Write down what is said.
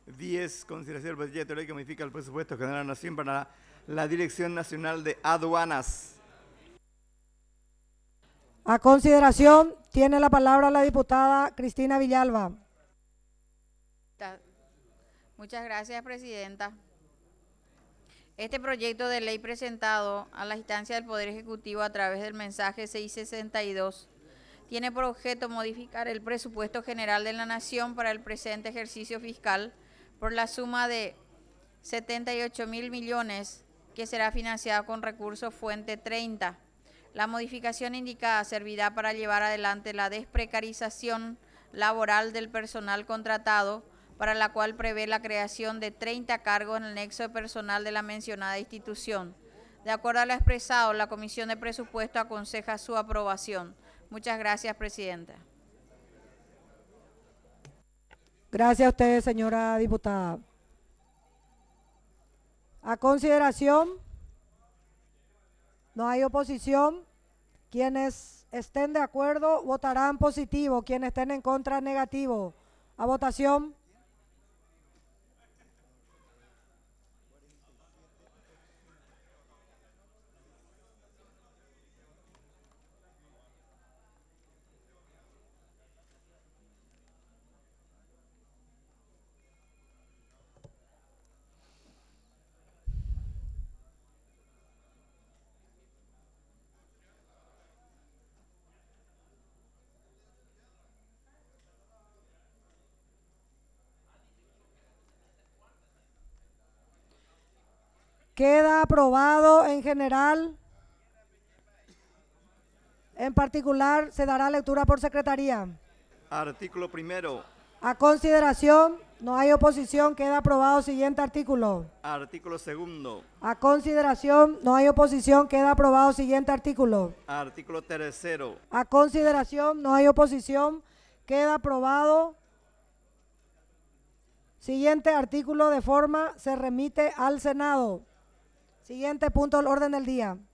10. Consideración del proyecto de ley que modifica el presupuesto general de la Nación para la Dirección Nacional de Aduanas. A consideración, tiene la palabra la diputada Cristina Villalba. Muchas gracias, presidenta. Este proyecto de ley presentado a la instancia del Poder Ejecutivo a través del mensaje 662 tiene por objeto modificar el presupuesto general de la Nación para el presente ejercicio fiscal por la suma de 78.000 millones que será financiado con recursos fuente 30. La modificación indicada servirá para llevar adelante la desprecarización laboral del personal contratado, para la cual prevé la creación de 30 cargos en el nexo de personal de la mencionada institución. De acuerdo a lo expresado, la Comisión de Presupuesto aconseja su aprobación. Muchas gracias, presidenta. Gracias a usted, señora diputada. A consideración, no hay oposición. Quienes estén de acuerdo votarán positivo, quienes estén en contra negativo. A votación. Queda aprobado en general. En particular, se dará lectura por secretaría. Artículo primero. A consideración, no hay oposición, queda aprobado. Siguiente artículo. Artículo segundo. A consideración, no hay oposición, queda aprobado. Siguiente artículo. Artículo tercero. A consideración, no hay oposición, queda aprobado. Siguiente artículo de forma se remite al Senado. Siguiente punto del orden del día.